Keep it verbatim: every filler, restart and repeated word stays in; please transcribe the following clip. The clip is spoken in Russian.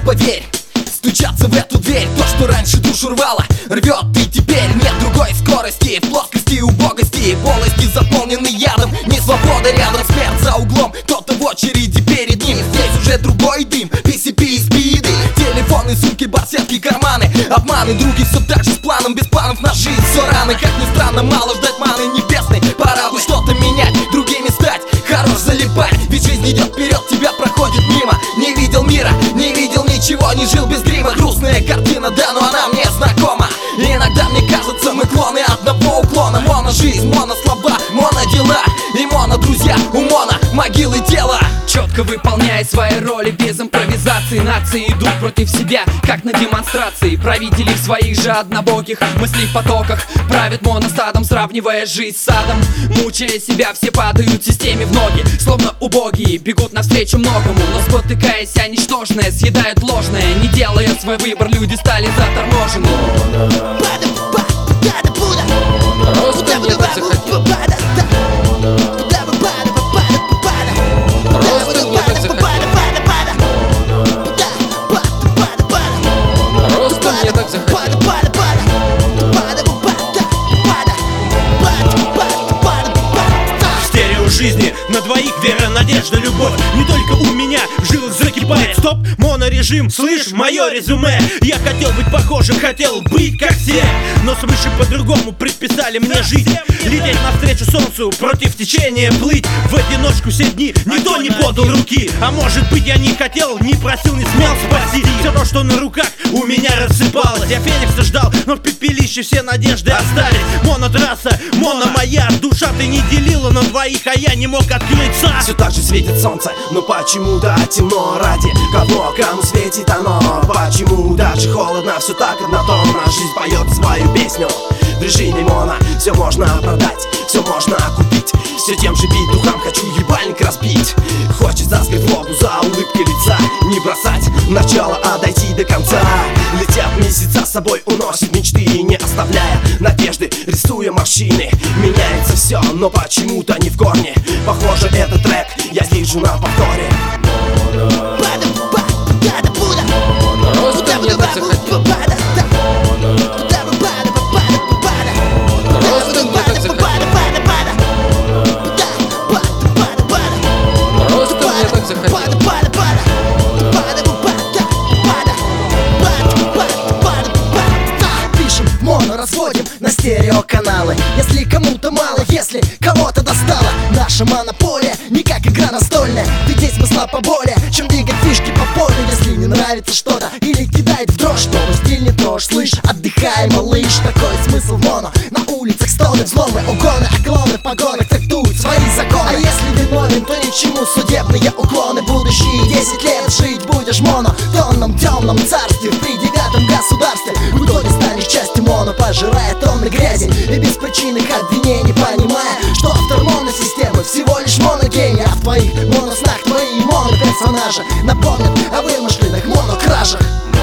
поверь, стучаться в эту дверь. То, что раньше душу рвало, рвет и теперь. Нет другой скорости, в плоскости убогости. Полости заполнены ядом, не свобода рядом. Смерть за углом, кто-то в очереди перед ним. Здесь уже другой дым, пи си пи и спиды. Телефоны, сумки, барсетки, карманы. Обманы, други, все так же с планом. Без планов на жизнь, все рано. Как ни странно, мало ждать маны небесной. Пора бы что-то менять, другими стать. Хорош залипать, ведь жизнь идет вперед, тебя проходит мимо. Не видел мира, не видел ничего, не жил без грима. Грустная картина, да, но она мне знакома. И иногда мне кажется, мы клоны одного уклона. Моно жизнь, моно слова, моно дела. И моно друзья, у моно могилы тела. Четко выполняя свои роли без импровизации. Нации идут против себя, как на демонстрации. Правители в своих же однобоких мыслей потоках правят моностадом, сравнивая жизнь с садом. Мучая себя, все падают системе в ноги, словно убогие, бегут навстречу многому. Но спотыкаясь о ничтожное, съедают ложное. Не делая свой выбор, люди стали заторможены. Просто мне так захотелось. Просто мне так захотелось. Просто мне так захотелось. Стерео жизни на двоих, вера, надежда, любовь. Не только у меня в жилах закипает. Стоп, монорежим, слышь, мое резюме. Я хотел быть похожим, хотел быть как все, но свыше по-другому предписали мне жить. Лететь навстречу солнцу, против течения плыть. В одиночку все дни никто не подал руки. А может быть я не хотел, не просил, не смел спасти. Все то, что на руках у меня рассыпалось. Я Феникса ждал, но в пепелище все надежды остались. Монотрасса, моно моя душа, ты не делила на двоих, а я не мог открыться. Все так же светит солнце, но почему-то темно. Ради кого, кому светит оно? Почему даже холодно, все так однотонно. Жизнь поет свою песню в режиме моно. Все можно продать, все можно купить. Все тем же бить духам, хочу ебальник разбить. Хочется скрыть воду за улыбкой лица. Не бросать начало, а дойти до конца. Летят месяца, с собой уносят мечты, не оставляя надежды, рисуя морщины. Меняется все, но почему-то не в корне. Похоже, этот трек я вижу на повторе. Просто мне так захотелось. Просто мне так захотелось. Просто мне так захотелось. Пишем моно, разводим на стереоканалы. Если кому-то мало, если кого-то достало. Наша монополия не как игра настольная. Ведь есть смысла поболее, чем двигать фишки по полю. Если не нравится что-то или кидает в дрожь, то стиль не трожь, слышь, отдыхай, малыш. Такой смысл в моно. На улицах стоны, взломы, угоны, оклоны, погоны трактуют свои законы. А если виновен, то ничему судебные уклоны. Будущие десять лет жить будешь моно в тонном темном царстве, в тридевятом государстве. В итоге станешь частью моно, пожирая тонны грязи и беспричинных обвинений, понимая, что автор моносистемы всего лишь моногений. А в твоих моноснах твои моно-персонажи напомнят о вымышленных монокражах.